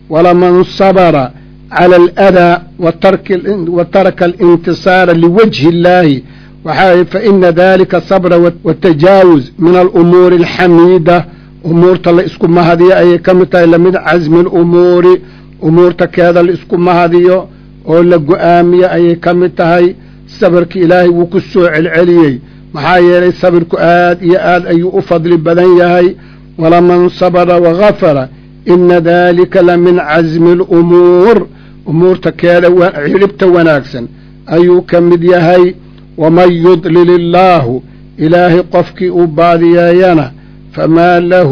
ولمن صبر على الأذى وترك الانتصار لوجه الله فإن ذلك صبر والتجاوز من الأمور الحميدة أمور تلسكم مهدية أي كمتها من عزم الأمور أمور تكاد الاسكم مهدية أو لقوامية أي كمتها صبرك إلهي وكسوع العلي محايا صبرك آد أي أفضل بدنيهي ولمن صبر وغفر إن ذلك لمن عزم الأمور أمور تكاد علبت وناكسا أي كمديهي ومن يضلل الله إلهي قفك أباديانا فما له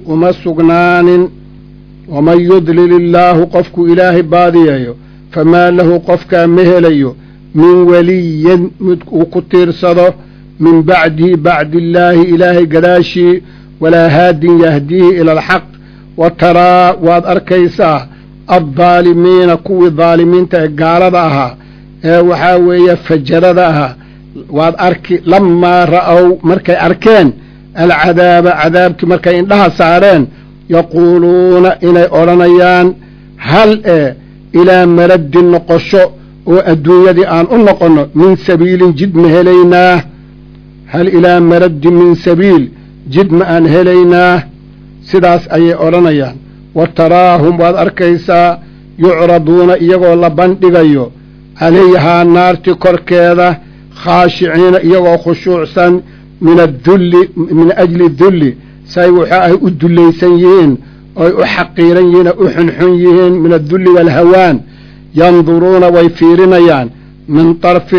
أمسقنان ومن يضلل الله قفك إلهي باديايو فما له قفك مهليو من ولي وكتير صده من بعده بعد الله إلهي قداشي ولا هاد يهديه إلى الحق وترى وأركيسا الظالمين كوي الظالمين تقالدها وحاوية فجردها وأركي لما رأوا مركي أركان العذاب عذابك مركي إنها سارين يقولون إلي أورانيان هل إلى مرد النقشو وأدوية دي آن أنقن من سبيل جد مهليناه هل إلى مرد من سبيل جد مأن هليناه سداس أي أورانيان وتراهم وأركيسا يعرضون إيغو لبندقيو عليها النار تكركيذا خاشعين إيغو خشوعسا من الذل من أجل الذل سيوحاه الدليسيين أو أحقيرين أحنحيين من الذل والهوان ينظرون ويفيرنيان من طرف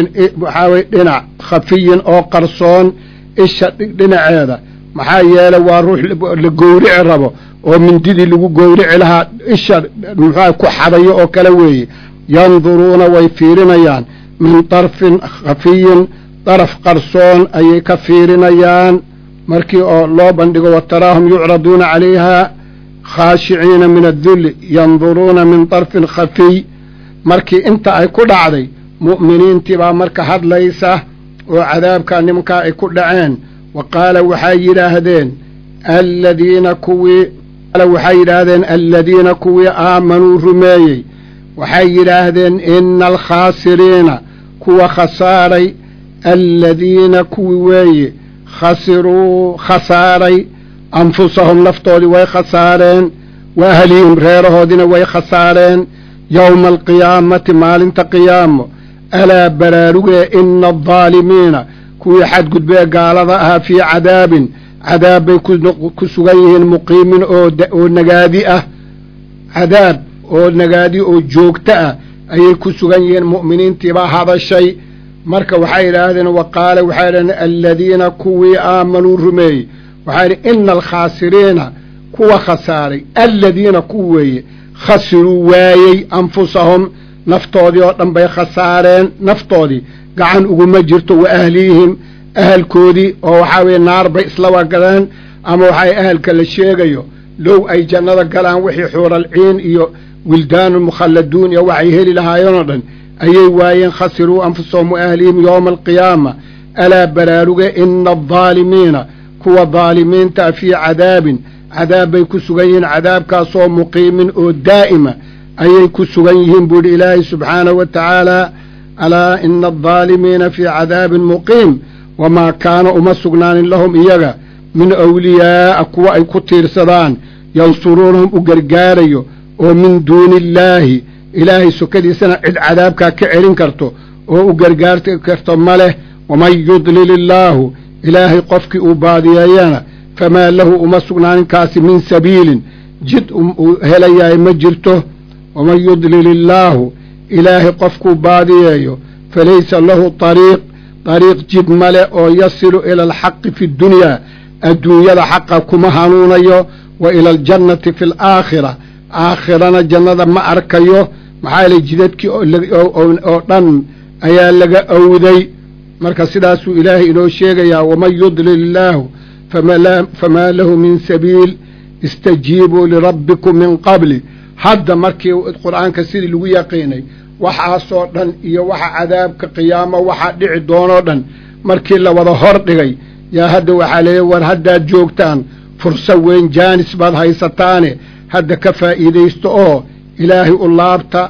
دنع خفي أو قرصون إيش دنع هذا محايا لو روح لقورع ربو ومن ديدي لقو قورع لها إيش كحضي أو كلوي ينظرون ويفيرنيان من طرف خفي طرف قرصون أي كفيرنيان مركي الله بندقوا وتراهم يعرضون عليها خاشعين من الذل ينظرون من طرف خفي مركي انت اي كل عدي مؤمنين تبا مركي حد ليس وعذاب كان نمكا اي كل عين وقال وحي هذين الذين كوي الذين كوي آمنوا رميي وحي هذين إن الخاسرين كوى خساري الذين كوي خسروا خساري أنفسهم لفتولي ويخسارين وأهلهم غيره دين ويخسارين يوم القيامة مال انت قيامه ألا براروه إن الظالمين كوي حد قد بيه قال ذاها في عذاب كسوغيه المقيم أو نقادئة عذاب أو نقادئ أو جوكتأ أي كسوغيه المؤمنين تبا هذا الشيء مركا وحير هذين وقال وحير الذين كوي آمنوا رمي وحير إن الخاسرين كوى خساري الذين كوي خسروا وايي أنفسهم نفتودي وطنبي خسارين نفتودي قعان أقوم جرتوا وأهليهم أهل كودي وحاوي النار بإسلوا قلان أما وحاي أهل كالشيغيو لو أي جنة قلان وحي حور العين إيو ولدان المخلدون يوحي هلي لها ينردن أي واين خسروا أنفسهم وأهلهم يوم القيامة ألا براروغ إن الظالمين كوا ظالمين تأفي عذاب كسوغين عذاب كاسو مقيم أو دائمة أي كسوغين بود إلهي سبحانه وتعالى ألا إن الظالمين في عذاب مقيم وما كان أمسقنان لهم إيغا من أولياء كوا أي كتير صدان ينصرونهم أقرقاريو ومن دون الله إلهي سكدي سنة عذابك كعرين كرتو وقرقارت كرتو ماله ومن يضلل الله إلهي قفك أباديانا فما له أمسقنان كاس من سبيل جد هليا مجرته ومن يضلل الله إلهي قفك أباديانا فليس له طريق جد ماله ويصل إلى الحق في الدنيا الحق كما هنونيو وإلى الجنة في الآخرة آخرنا جنة ما أركيو محالي جددك أو دان أيا لغا أودي مركز سداسو إلهي إنو شيغيا ومن يضلل الله فما له من سبيل استجيبوا لربكم من قبل حد مركي القرآن كسير لو يقيني وحا صوتن إيا وحا عذاب كقيامة وحا دعي دونودن مركي لا وضا هردغي يا هدو وحالي ورهدا جوكتان فرصة وين جانس بعض هاي ستاني هذا كفا إيديستو ilaahay u laabta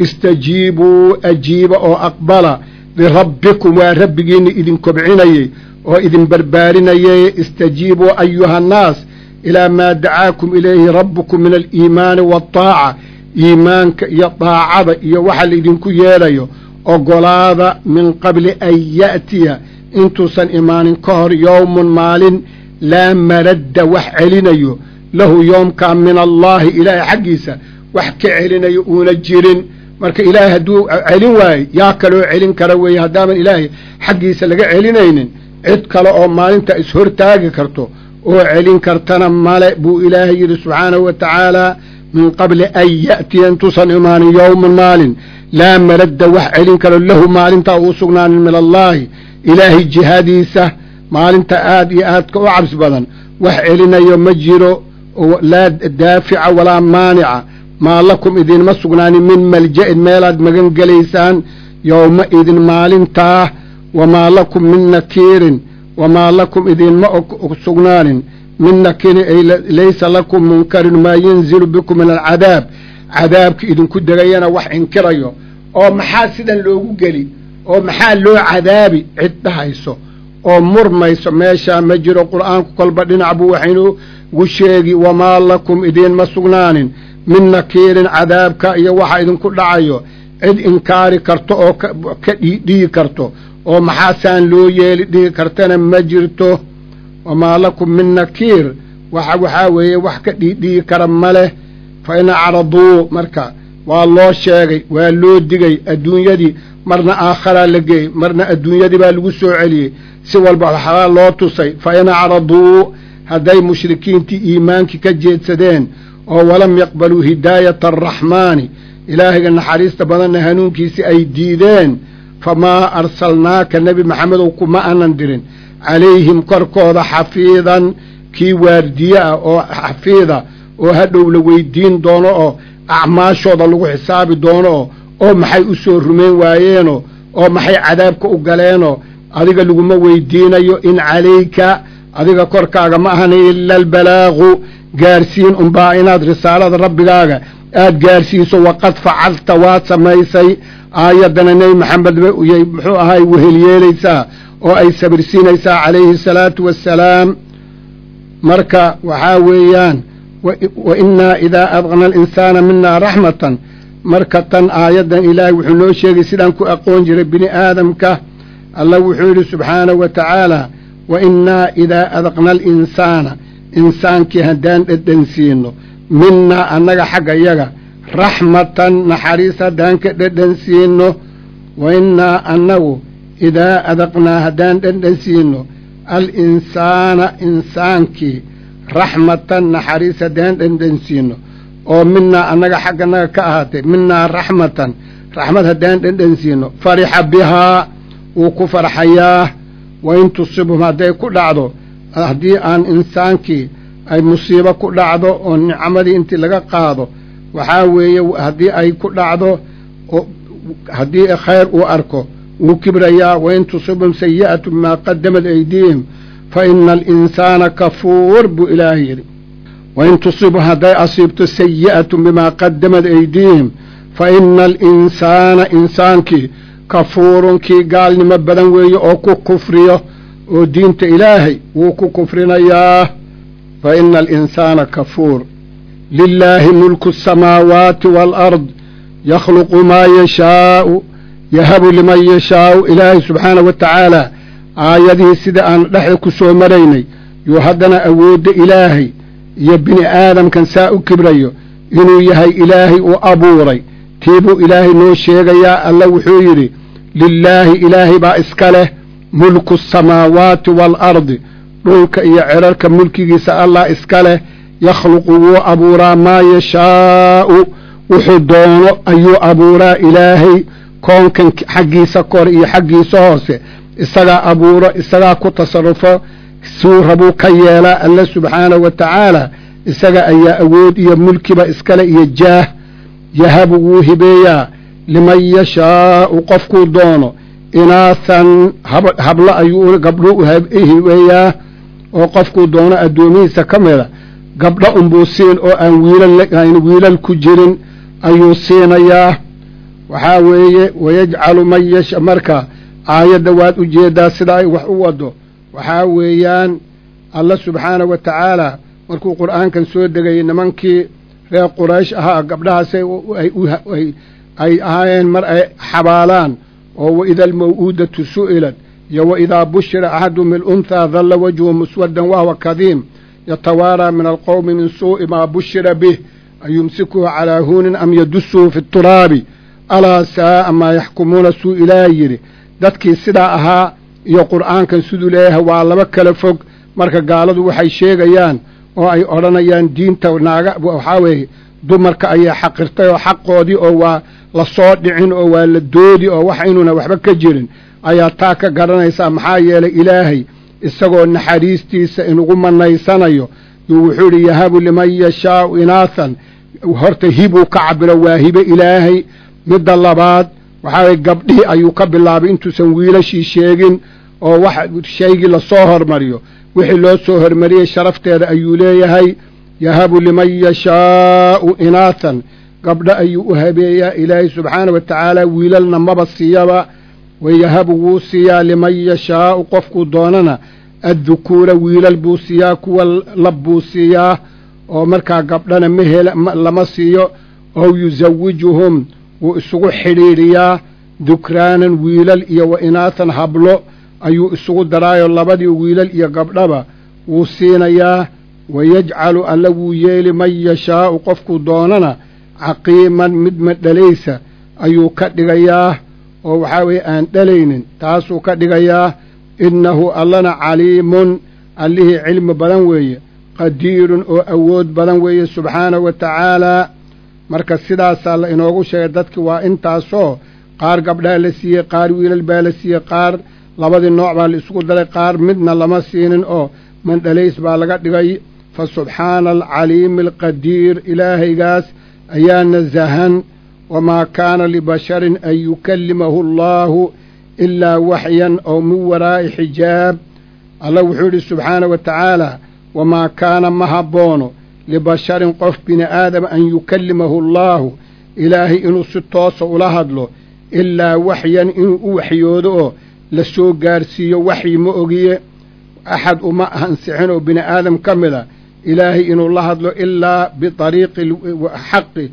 istajiibuu ajiiba oo aqbala lirabbikum waa rabbigiinna idin kobcinayey oo idin barbaarinayay istajiibuu ayuha annaas ilaa maa dacaakum ilayhi rabbukum min aliimaani waataaca iimaanka iyo daacada iyo waxa laydinku yeelayo ogolaada min qabli an ya'tiya intuusan imaanin ka hor yowmun maalin laa maradda wax celinayo lahu yoomkaa min allaahi ilaahay xaggiisa wax ka celinayo uuna jirin marka ilaahay hadduu celin waayo yaa kaloo celin kara weeye haddaaban ilaahay xaggiisa laga celinaynin cid kale oo maalinta ishortaagi karto oo celin kartana male buu ilaahay yidhi subxaanahu wa tacaala min qabli an ya'tiya intuusan imaanin yowmun maalin laa maradda wax celin karo lahu maalintaa uu sugnaanin min allaahi ilaahay jihadiisa maalinta aad iyo aadka u cabsi badan wax celinayo ma jiro laa daafica walaa maanica maa lakum idinma sugnaanin min malja'in meelaad magan gelaysaan yowma idin maalintaa wamaa lakum min nakiirin wamaa lakum idinma sugnaanin min nakiirin ay laysa lakum munkarin maa yanzilu bikum min alcadaab cadaabka idinku degayana wax inkirayo oo maxaa sidan loogu geli oo maxaa loo cadaabi cid dhahayso oo murmayso meeshaa ma jiro qur'aanku kolba dhinac buu waxaynugu sheegi wamaa lakum idinma sugnaanin min nakiirin cadaabka iyo waxa idinku dhacayo cid inkaari karto oo ka dhiigi karto oo maxaasaan loo yeeli dhigi kartana ma jirto wamaa lakum min nakiir waxaa weeye wax ka dhiidhigi kara ma leh fa in acraduu marka waa loo sheegay waa loo digay adduunyadii marna aakharaa la geeyey marna adduunyadii baa lagu soo celiyey si walba waxaa loo tusay fa in acraduu hadday mushrikiintii iimaankii ka jeedsadeen oo walam yaqbaluu hidaayata araxmaani ilaahayga naxariista badanna hanuunkiisii ay diideen famaa arsalnaaka nebi maxamedow kuma aanan dirin calayhim korkooda xafiidan kii waardiye ah oo xafiida oo hadhow la weydiin doono oo acmaashooda lagu xisaabi doono oo maxay u soo rumayn waayeenoo oo maxay cadaabka u galeenoo adiga laguma weydiinayo in calayka adiga korkaaga ma ahana ila albalaagu gaarsiin unbaa inaad risaalada rabbigaaga aad gaarsiiso waqad facalta waad samaysay aayaddana nebi maxamed yay muxuu ahay wehelyeelaysaa oo ay sabirsiinaysaa calayhi salaatu wassalaam marka waxaa weeyaan wa innaa idaa adqna alinsaana minaa raxmatan marka tan aayaddan ilaahay wuxuu noo sheegay sidaan ku aqoon jiray bini aadamka allah wuxuu yidhi subxaanahu wa tacaala wa innaa idaa adaqna alinsaana insaankii haddaan dhedhansiino minnaa annaga xagga iyaga raxmatan naxariis haddaan ka dhedhansiino wa innaa annagu idaa adaqnaa haddaan dhedhansiino alinsaana insaankii raxmatan naxariis haddaan dhedhansiino oo minnaa annaga xagganaga ka ahaatay minnaa raxmatan raxmad haddaan dhedhansiino farixa bihaa wuu ku farxayaa wa in tusibhum hadday ku dhacdo haddii aan insaankii ay musiibo ku dhacdo oo nicmadii intii laga qaado waxaa weeye haddii ay ku dhacdo haddii khayr uu arko wuu kibrayaa wain tusibhum sayi'atu bimaa qadamad aydiihim fa ina alinsaana kafuur buu ilaahay yidhi wain tusibhum hadday asiibto sayi'atu bimaa qadamad aydiihim fa ina alinsaana insaankii kafuurun kii gaalnimo badan weeye oo ku kufriyo oo diinta ilaahay wuu ku kufrinayaa fa ina alinsaana kafuur lilaahi mulku asamaawaati waalard yakhluqu maa yashaa'u yahabu liman yashaa'u ilaahay subxaanahu wa tacaala aayadihii sida aan dhexda ku soo maraynay yuu haddana awoodda ilaahay iyo bini aadamkan saa u kibrayo inuu yahay ilaahay uu abuuray tiibuu ilaahay noo sheegayaa alla wuxuu yidhi lilaahi ilaahay baa iska leh mulku asamaawaati waalardi dhulka iyo cerarka mulkigiisa allah iska leh yakhluqu wuu abuuraa maa yashaa'u wuxuu doono ayuu abuuraa ilaahay koonkan xaggiisa kor iyo xaggiisa hoose isagaa abuuro isagaa ku tasarrufo suu rabuu ka yeelaa alla subxaanahu wa tacaala isaga ayaa awood iyo mulkiba iskale iyo jaah yahabu wuu hibeeyaa liman yashaa'u qofkuu doono inaahan hablo ayuu gabdho hibeeyaa oo qofkuu doono addoomihiisa ka mida gabdho unbuu siin oo aan wiilal ku jirin ayuu siinayaa waxaa weeye wayajcalu man yasha marka aayadda waad u jeedaa sida ay wax u wado waxaa weeyaan alla subxaanahu wa tacaala markuu qur'aankan soo degayay nimankii reer quraysh ahaa gabdhahaas ay ahaayeen mar ay xabaalaan oo waida almaw'uudatu su'ilat iyo waidaa bushira axadum bilunhaa dalla wajhu muswaddan wahwa kadiim yatawaaraa min alqowmi min suu'i maa bushira bih ayumsikuhu calaa huunin am yadusuhu fi turaabi alaa saa'a maa yaxkumuuna suu ilaah yidhi dadkii sidaa ahaa iyo qur'aankan siduu leeyahay waa laba kala fog marka gaaladu waxay sheegayaan oo ay odhanayaan diinta waxaa weeye dumarka ayaa xaqirtay oo xaqoodii oo waa la soo dhicin oo waa la doodi oo wax inuuna waxba ka jirin ayaa taa ka garanaysaa maxaa yeelay ilaahay isagoo naxariistiisa inugu manaysanayo yuu wuxuu idhi yahabu liman yashaau inaathan horta hibuu ka cabiro waa hibe ilaahay midda labaad waxaa weye gabdhihii ayuu ka bilaabay intuusan wiilashii sheegin oo wax shaygii lasoo hormariyo wixii loo soo hormariyey sharafteeda ayuu leeyahay yahabu liman yashaau inaathan gabdho ayuu u habeeyaa ilaahay subxaana wa tacaala wiilalna maba siiyaba wayahabu wuu siiyaa liman yashaau qofkuu doonana addukuura wiilal buu siiyaa kuwa lab buu siiyaa oo markaa gabdhana lama siiyo ow yusawijuhum wuu isugu xidhiidhiyaa dukraanan wiilal iyo wa inaathan hablo ayuu isugu daraayo labadii wiilal iyo gabdhaba wuu siinayaa wayajcalu alla wuu yeeli man yashaau qofkuu doonana caqiiman mid madhalaysa ayuu ka dhigayaa oo waxaa weeye aan dhalaynin taasuu ka dhigayaa innahu allana caliimun allihii cilmi badan weeye qadiirun oo awood badan weeye subxaanahu wa tacaalaa marka sidaasaa la inoogu sheegay dadki waa intaasoo qaar gabdhaa la siiyey qaar wiilal baa la siiyey qaar labadii nooc baa la isugu daray qaar midna lama siinin oo mandhalays baa laga dhigay fa subxaana alcaliimi alqadiir ilaahaygaas ayaa nasahan wamaa kaana libasharin an yukallimahu allaahu ilaa waxyan oo min waraa'i xijaab alla wuxuu yidhi subxaana wa tacaala wamaa kaana ma habboono libasharin qof bini aadama an yukallimahu allaahu ilaahay inuu si toosa ula hadlo ilaa waxyan inuu u waxyoodo oo la soo gaarsiiyo waxyi ma ogiye axad uma ansixin oo bini aadam ka mida ilaahay inuu la hadlo ilaa biariiqi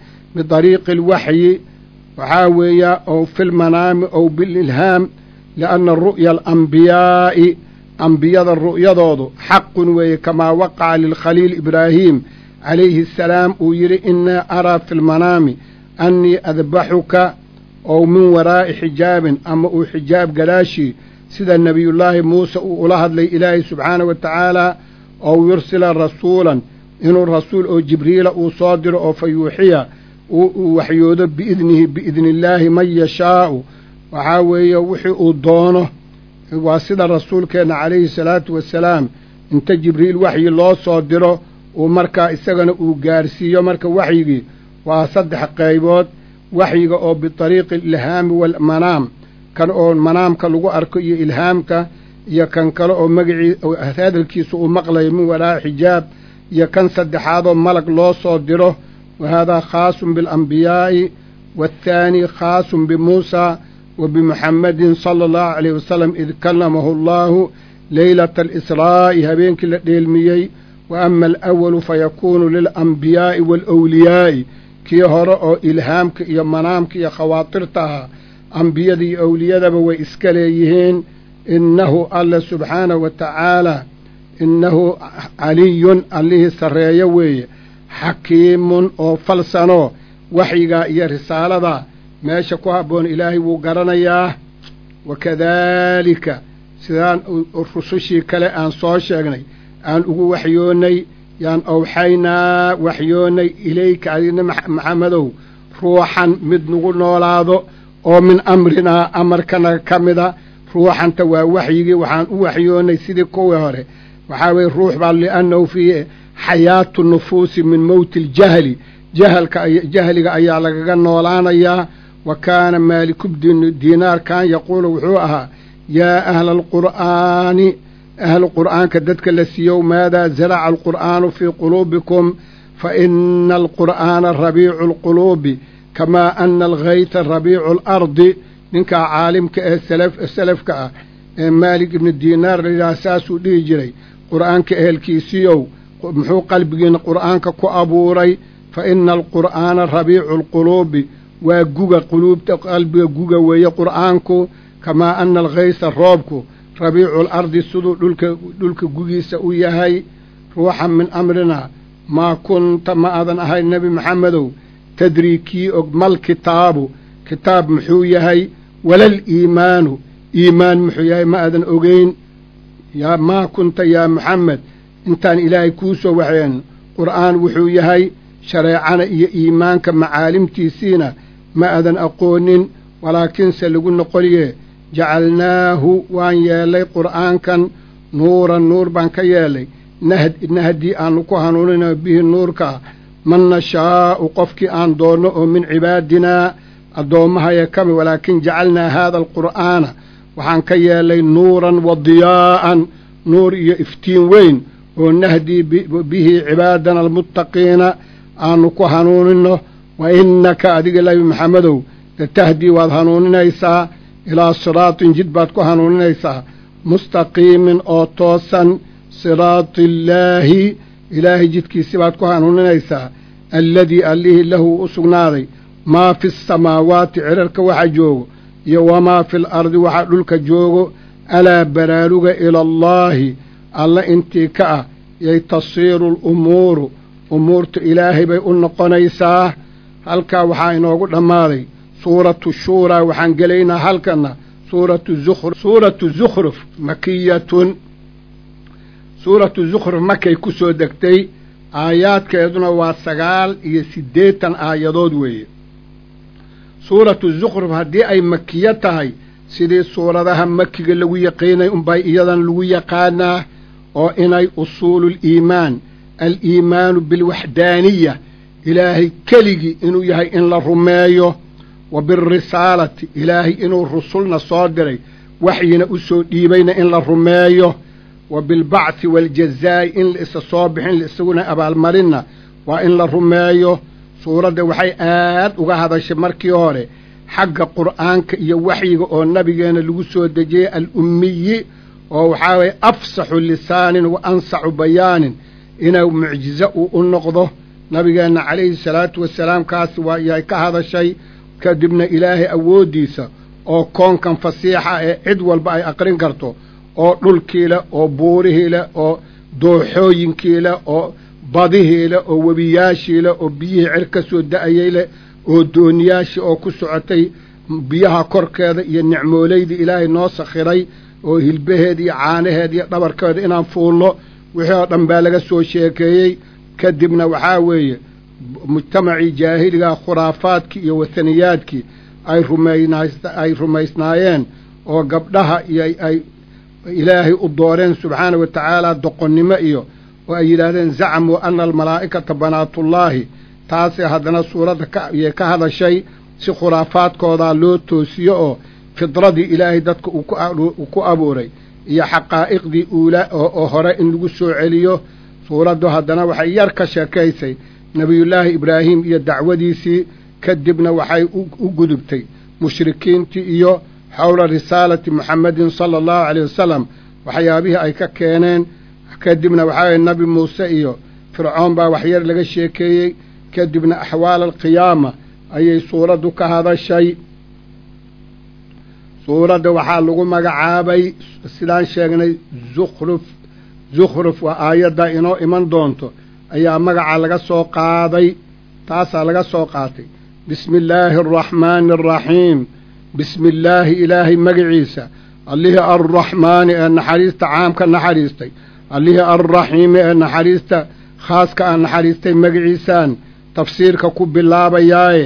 alwaxyi waxaa weeyaa ow fi lmanaami ow bililhaam lianna ru'ya alambiyaa'i ambiyada ru'yadoodu xaqun weeye kamaa waqaca lilkhaliil ibraahiim calayhi asalaam uu yidhi innaa araa fi lmanaami annii adbaxuka ow min waraa'i xijaabin ama uu xijaab gadaashii sida nebiyullaahi muuse uu ula hadlay ilaahay subxaanahu wa tacaalaa ow yursila rasuulan inuu rasuul oo jibriila uu soo diro oo fa yuuxiya uu waxyoodo biidni illaahi man yashaa'u waxaa weeye wixii uu doono waa sida rasuulkeenna calayhi salaatu wassalaam inta jibriil waxyi loo soo diro uu markaa isagana uu gaarsiiyo marka waxyigii waa 3 qaybood waxyiga oo biariiqi ilhaami waalmanaam kan oo manaamka lagu arko iyo ilhaamka iyo kan kale oo magacii hadalkiisa uu maqlayo min waraa'i xijaab iyo kan saddexaadoo malag loo soo diro وهذا خاص بالأنبياء والثاني خاص بموسى وبمحمد صلى الله عليه وسلم إذ كلمه الله ليلة الإسراء هبينك للميي وأما الأول فيكون للأنبياء والأولياء كي هرأوا إلهامك يا منامك يا خواطرتها أنبياء أولياء وإسكاليهين إنه الله سبحانه وتعالى إنه علي عليه سريوي حكيم أو فلسانو وحيقا يا رسالة ما شكوها بون إلهي وقرنياه وكذلك سيدان الرسوشي كلا أن صوشيغني أن وحيوني يان أوحينا وحيوني إليك علينا محمدو روحا مدنقل نولاذو أو من أمرنا أمركنا كمدا روحا توا وحيقي وحان وحيوني سيدي كوهوري وحاوي الروح لأنه في حياة النفوس من موت الجهل جهل أيا لغا نولانا وكان مالك بن دينار كان يقول وحوها يا أهل القرآن كدتك لسيو ماذا زرع القرآن في قلوبكم فإن القرآن ربيع القلوب kamaa ana alghayta rabiicu alardi ninkaa caalimka ee salafka ah ee maalik ibnu diinaar layidhaha saasuu dhihi jiray qur'aanka ehelkiisiiow muxuu qalbigiina qur'aanka ku abuuray fa ina alqur'aana rabiicu alquluubi waa guga quluubta qalbiga guga weeye qur'aanku kamaa ana alghaysa roobku rabiicu alardi siduu dhulka gugiisa u yahay ruuxan min amrinaa maa kunta ma aadan ahayn nebi maxamedow tadrii kii og mal kitaabu kitaab muxuu yahay walal iimaanu iimaan muxuu yahay ma aadan ogeyn yaa maa kunta yaa maxamed intaan ilaahay kuu soo waxeen qur'aan wuxuu yahay shareecana iyo iimaanka macaalimtiisiina ma aadan aqoonin walaakiinse lagu noqoliye jacalnaahu waan yeelay qur'aankan nuuran nuur baan ka yeelay nahdii aanu ku hanuunina bihi nuurka man nashaa'u qofkii aan doonno oo min cibaadinaa addoommahaya kami walaakin jacalnaa haada alqur'aana waxaan ka yeelay nuuran wa diyaa'an nuur iyo iftiin weyn oo nahdii bihi cibaadana almuttaqiina aanu ku hanuuninno wa innaka adiga nebi maxamedow latahdii waad hanuuninaysaa ilaa siraatin jid baad ku hanuuninaysaa mustaqiimin oo toosan siraati illaahi ilaahay jidkiisi baad ku hanuuninaysaa alladii allihii lahu u sugnaaday maa fi asamaawaati cirarka waxa joogo iyo wamaa fi alardi waxa dhulka joogo alaa baraaruga ilallaahi alla intii ka ah yay tasiiru alumuuru umuurta ilaahay bay u noqonaysaa halkaa waxaa inoogu dhammaaday suuratu shuuraa waxaan gelaynaa halkana suuratu zukhruf makiyatun suuratu zukhruf makay ku soo degtay aayaadkeeduna waa 89 aayadood weeye suuratu zukhruf haddii ay makiyo tahay sidii suuradaha makiga lagu yaqiinay unbay iyadan lagu yaqaanaa oo inay usuululiimaan aliimaanu bilwaxdaaniya ilaahay keligii inuu yahay in la rumeeyo wa bilrisaalati ilaahay inuu rusulna soo diray waxyina u soo dhiibayna in la rumeeyo wa bilbacthi waaljazaa'i in la isa soo bixin la isaguna abaalmarinna waa in la rumeeyo suuradda waxay aad uga hadashay markii hore xagga qur'aanka iyo waxyiga oo nabigeenna lagu soo dejiyey al-ummiyi oo waxaa waye afsaxu lisaanin wa ansacu bayaanin inuu mucjizo uu u noqdo nabigeenna calayhi salaatu wasalaam kaasi waa yahay ka hadashay kadibna ilaahay awooddiisa oo koonkan fasiixa ee cid walba ay aqrin karto oo dhulkii leh oo buurihii leh oo dooxooyinkii leh oo badihii leh oo webiyaashii leh oo biyihii cer ka soo da'ayey leh oo dooniyaashii oo ku socotay biyaha korkeeda iyo nicmoolaydii ilaahay noo sakhiray oo hilbaheed iyo caanaheed iyo dhabarkeeda inaan fuulno wixii oo dhan baa laga soo sheekeeyey kadibna waxaa weeye mujtamacii jaahiligaa khuraafaadkii iyo wataniyaadkii ay rumaysnaayeen oo gabdhaha iyo ay ilaahay u dooreen subxaana wa tacaala doqonnimo iyo oo ay yidhaahdeen zacmuu ana almalaa'ikata banaatullaahi taasee haddana suuradda ayay ka hadashay si khuraafaadkoodaa loo toosiyo oo fidradii ilaahay dadka uu ku abuuray iyo xaqaa'iqdii uula oo hore in lagu soo celiyo suuraddu haddana waxay yar ka sheekaysay nebiyullaahi ibraahim iyo dacwadiisii kadibna waxay u gudubtay mushrikiintii iyo xowla risaalati muxammedin sala allahu calayh wasalam waxyaabihii ay ka keeneen kadibna waxaa waye nebi muuse iyo fircoon baa waxyar laga sheekeeyey kadibna axwaal alqiyaama ayay suuraddu ka hadashay suuradda waxaa lagu magacaabay sidaan sheegnay zukhruf waa aayadda inoo iman doonto ayaa magaca laga soo qaaday taasaa laga soo qaatay bismi illaahi araxmaani araxiim bismi illaahi ilaahay magaciisa allihii arraxmaani ee naxariista caamka naxariistay allihii arraxiimi ee naxariista khaaska aan naxariistay magaciisaan tafsiirka ku bilaabayaaye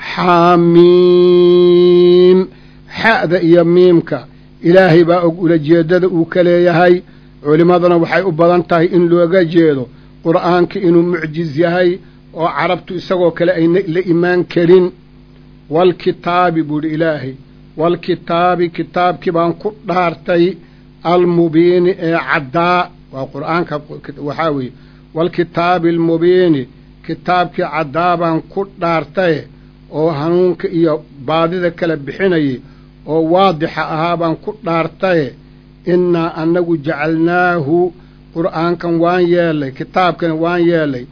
xaamiim xa'da iyo miimka ilaahay baa og ulajeeddada uu ka leeyahay culimmaduna waxay u badan tahay in looga jeedo qur'aanka inuu mucjiz yahay oo carabtu isagoo kale ayna la imaan karin waalkitaabi buuhi ilaahay waalkitaabi kitaabkii baan ku dhaartay almubiini ee caddaa waa qur'aanka waxaa weeye waalkitaabi almubiini kitaabkii caddaa baan ku dhaartaye oo hanuunka iyo baadida kala bixinayay oo waadixa ahaa baan ku dhaartaye innaa annagu jacalnaahu qur'aankan waan yeelay kitaabkan waan yeelay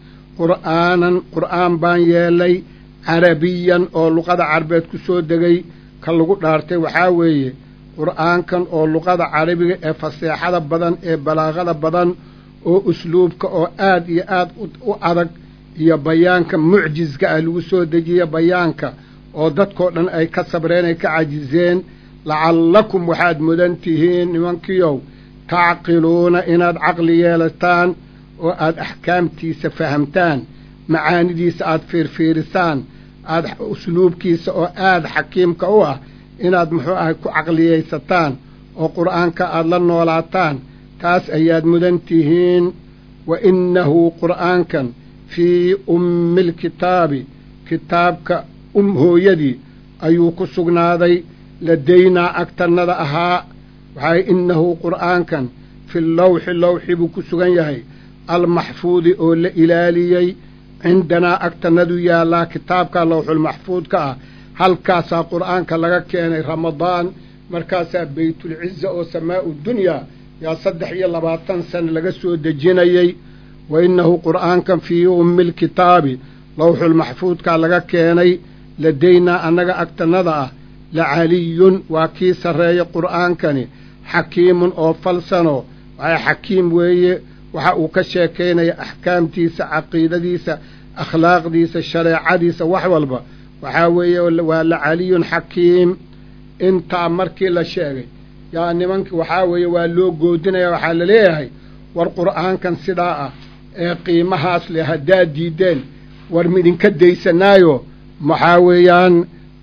qur'aan baan yeelay carabiyan oo luqada carbeed ku soo degay ka lagu dhaartay waxaa weeye qur'aankan oo luqada carabiga ee faseexada badan ee balaaqada badan oo usluubka oo aad iyo aad u adag iyo bayaanka mucjizka ah lagu soo dejiya bayaanka oo dadkoo dhan ay ka sabreen ay ka cajizeen lacallakum waxaad mudan tihiin nimankiiow tacqiluuna inaad caqli yeelataan oo aad axkaamtiisa fahamtaan macaanidiisa aad fiirfiirisaan aad usluubkiisa oo aad xakiimka u ah inaad muxuu ahay ku caqliyaysataan oo qur'aanka aad la noolaataan taas ayaad mudan tihiin wa innahu qur'aankan fii ummilkitaabi kitaabka hooyadii ayuu ku sugnaaday ladaynaa agtannada ahaa waxay innahu qur'aankan fi lawxi lawxi buu ku sugan yahay almaxfuudi oo la ilaaliyey cindanaa agtannadu yaallaa kitaabka lawxulmaxfuudka ah halkaasaa qur'aanka laga keenay ramadaan markaasaa baytulciza oo samaa'u dunyaa yaa 23 sano laga soo dejinayey wa innahu qur'aankan fii ummilkitaabi lawxulmaxfuudkaa laga keenay ladaynaa annaga agtannada ah lacaliyun waa kii sarreeya qur'aankani xakiimun oo falsano waxay xakiim weeye waxa uu ka sheekaynaya axkaamtiisa caqiidadiisa akhlaaqdiisa shareecadiisa wax walba waxaa weeye waa lacaliyun xakiim intaa markii la sheegay yaa nimankii waxaa weeye waa loo goodinaya waxaa la leeyahay war qur'aankan sidaa ah ee qiimahaas leh haddaad diideen war ma idinka daysanaayo maxaa weeyaan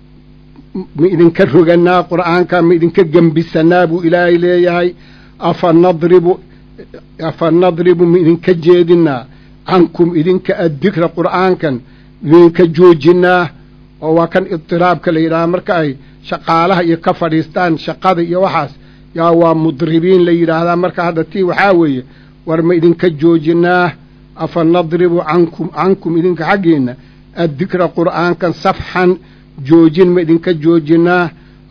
ma idinka roganaa qur'aanka ma idinka gembisanaa buu ilaahay leeyahay afa nadribu ma idinka jeedinaa cankum idinka addikra qur'aankan idinka joojinaa oo waa kan idtiraabka la yidhaha marka ay shaqaalaha iyo ka fadhiistaan shaqada iyo waxaas yaa waa mudribiin la yidhaahdaa marka hadda tii waxaa weeye war ma idinka joojinaa afa nadribu cankum idinka xaggiinna addikra qur'aankan safxan joojin ma idinka joojinaa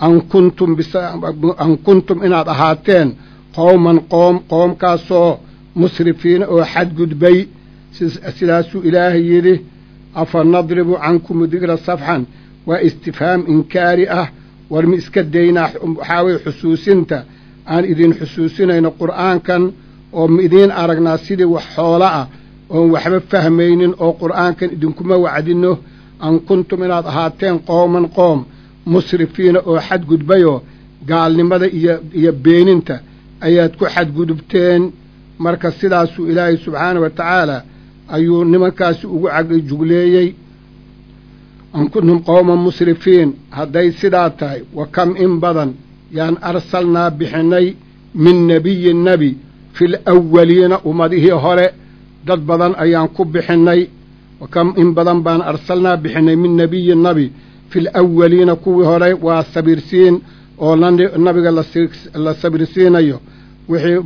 an kuntum inaad ahaateen qowman qoomkaasoo musrifiina oo xadgudbay sidaasuu ilaahay yidhi afa nadribu cankum dikra safxan waa istifhaam inkaari ah war ma iska daynaa waxaa weye xusuusinta aan idin xusuusinayno qur'aankan oo ma idiin aragnaa sidii wax xoolo ah oon waxba fahmaynin oo qur'aankan idinkuma wacdinno an kuntum inaad ahaateen qowman qoom musrifiina oo xadgudbayoo gaalnimada iyo beeninta ayaad ku xadgudubteen marka sidaasuu ilaahay subxaana wa tacaala ayuu nimankaasi ugu jugleeyey an kuntum qowman musrifiin hadday sidaa tahay wa kam in badan yaan arsalnaa bixinay min nebiyin nebi fil awwaliina ummadihii hore dad badan ayaan ku bixinnay wa kam in badan baan arsalnaa bixinay min nebiyin nebi fil awwaliina kuwii hore waa sabirsiin oo nabiga la sabirsiinayo wixii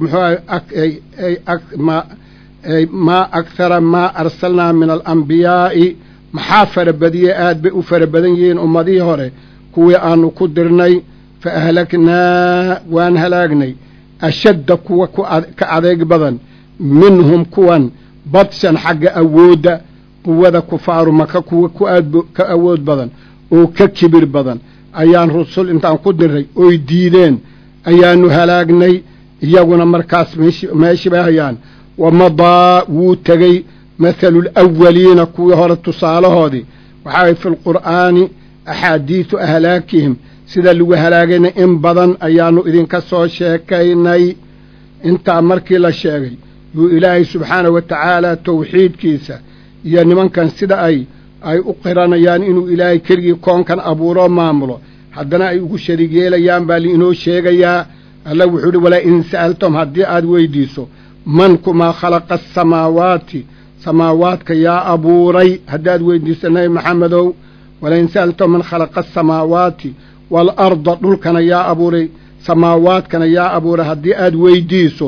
muxuu maa akhara maa arsalnaa min alambiyaa'i maxaa farabadiyey aad bay u fara badan yihiin ummadihii hore kuwii aanu ku dirnay fa ahlaknaa waan halaagnay ashadda kuwa ka adeeg badan minhum kuwan badshan xagga awoodda quwada kufaaru maka kuwa ka awood badan oo ka kibir badan ayaan rusul intaan ku dirray oy diideen ayaanu halaagnay iyaguna markaas meeshii bay hayaan wamadaa wuu tegey mathalu alawaliina kuwii hore tusaalahoodii waxaa way fi lqur'aani axaadiisu ahlaakihim sida lagu halaagayna in badan ayaanu idinka soo sheekaynay intaa markii la sheegay yuu ilaahay subxaanahu wa tacaala tawxiidkiisa iyo nimankan sida ay u qiranayaan inuu ilaahay keligii koonkan abuuroo maamulo haddana ay ugu shariig yeelayaan baa liinoo sheegayaa alla wuxuu uhi walaa in sa'altum haddii aad weydiiso man kumaa khalaqa asamaawaati samaawaadka yaa abuuray haddaad weydiiso nabi maxamedow walaa in sa'altum man khalaqa asamaawaati waalarda dhulkana yaa abuuray samaawaadkana yaa abuuray haddii aad weydiiso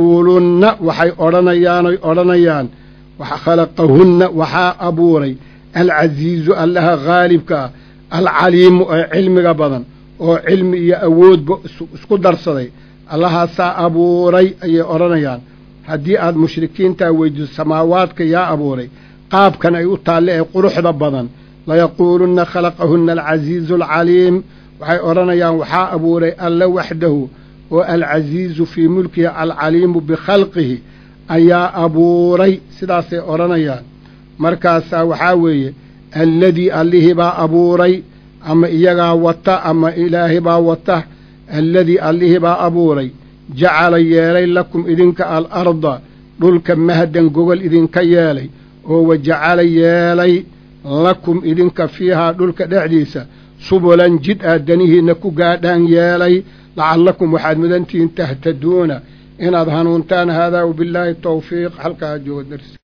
layaquulunna waxay odhanayaan khalaqahunna waxaa abuuray alcasiizu allaha haalibka ah alcaliimu ee cilmiga badan oo cilmi iyo awoodba isku darsaday allahaasaa abuuray ayay odhanayaan haddii aad mushrikiintaa weydiso samaawaadka yaa abuuray qaabkan ay u taalle ee quruxda badan layaquulunna khalaqahunna alcasiizu alcaliim waxay odhanayaan waxaa abuuray alle waxdahu oo alcasiizu fii mulkihi alcaliimu bikhalqihi ayaa abuuray sidaasay odhanayaan markaasaa waxaa weeye alladii allihii baa abuuray ama iyagaa wata ama ilaahi baa wata alladii allihii baa abuuray jacala yeelay lakum idinka alarda dhulka mahdan gogol idinka yeelay oo wajacala yeelay lakum idinka fiihaa dhulka dhexdiisa subulan jid aad danihiinna ku gaadhaan yeelay lacallakum waxaad mudantihiin tahtaduuna inaad hanuuntaan haadaa wabillaahi tawfiiq halkaa jooga darsi